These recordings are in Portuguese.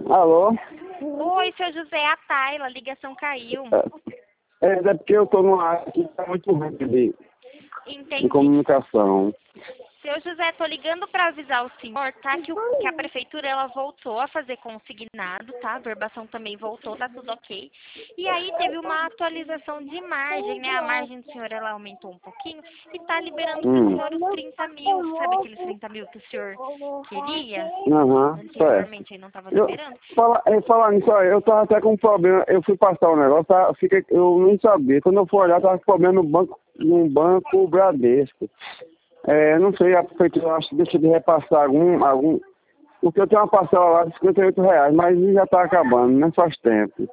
Alô? Oi, seu José, a Tayla, a ligação caiu. É porque eu tô numa área que tá muito ruim de Entendi. comunicação. Seu José, tô ligando para avisar o senhor, tá? Que a prefeitura ela voltou a fazer consignado, tá? A verbação também voltou, tá tudo ok. E aí teve uma atualização de margem, né? A margem do senhor ela aumentou um pouquinho e tá liberando pro senhor os 30 mil. Sabe aqueles 30 mil que o senhor queria? Aham, certo. Anteriormente aí não tava liberando. Falar nisso, ó, eu tava até com um problema, eu fui passar um negócio, eu nem sabia. Quando eu fui olhar, tava com problema no banco Bradesco. Não sei, a prefeitura acho que deixa de repassar algum. Porque eu tenho uma parcela lá de R$ 58, mas já tá acabando, né? Faz tempo.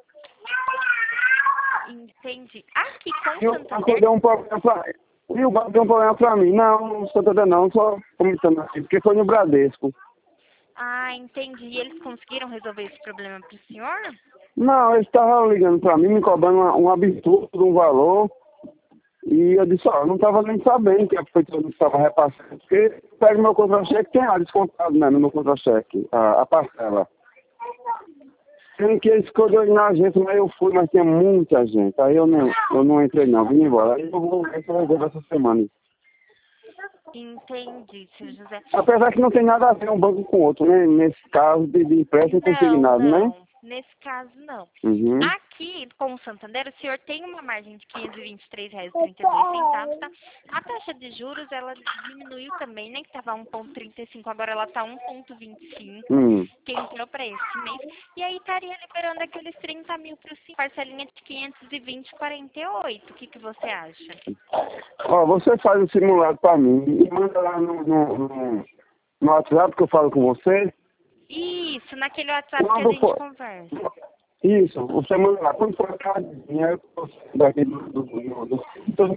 Entendi. Aqui com E o banco Santander. deu um problema pra mim. Não, Santander não, só comentando aqui, porque foi no Bradesco. Ah, entendi. E eles conseguiram resolver esse problema pro senhor? Não, eles estavam ligando pra mim, me cobrando um absurdo, um valor. E eu disse, eu não estava nem sabendo que a prefeitura não estava repassando, porque pega meu contra-cheque, tem lá descontado, né, no meu contra-cheque, a parcela. Sendo que eles escolheram ir na agência, mas eu fui, mas tinha muita gente. Aí eu não entrei não, vim embora. Aí eu vou ver se eu resolvo essa semana. Entendi, seu José. Apesar que não tem nada a ver um banco com o outro, né? Nesse caso de empréstimo Não, consignado, né? não. Nesse caso, não. Uhum. Aqui, com o Santander, o senhor tem uma margem de R$ 523,32, tá? A taxa de juros, ela diminuiu também, né? Que estava 1,35, agora ela tá 1,25, Hum. que entrou para esse mês. E aí estaria liberando aqueles 30 mil para o senhor, parcelinha de 520,48. O que você acha? Ó, você faz o simulado pra mim e manda lá no WhatsApp que eu falo com você. Isso, naquele WhatsApp que a Quando gente for, conversa. isso, você manda lá. Quando for a casinha, eu posso daqui do.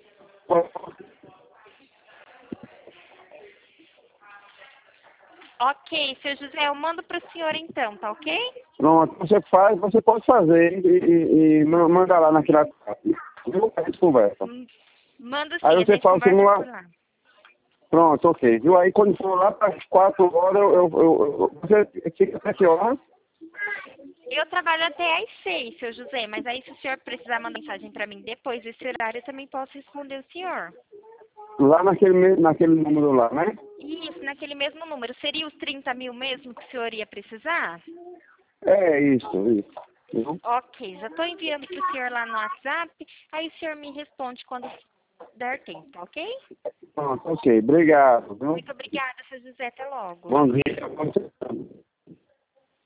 Ok, seu José, eu mando para o senhor então, tá ok? Pronto, você pode fazer e manda lá naquele WhatsApp. A gente conversa. Mando Aí sim, a você gente fala o conversa simulado. por lá. Pronto, ok. Viu? Aí quando for lá para as 4 horas, você fica até que horas? Eu trabalho até às 6, seu José, mas aí se o senhor precisar mandar mensagem para mim depois desse horário, eu também posso responder o senhor. Lá naquele número lá, né? Isso, naquele mesmo número. Seria os 30 mil mesmo que o senhor ia precisar? É isso. Viu? Ok, já estou enviando para o senhor lá no WhatsApp, aí o senhor me responde quando der tempo, ok? Pronto, ok. Obrigado. Viu? Muito obrigada, seu José. Até logo. Bom dia.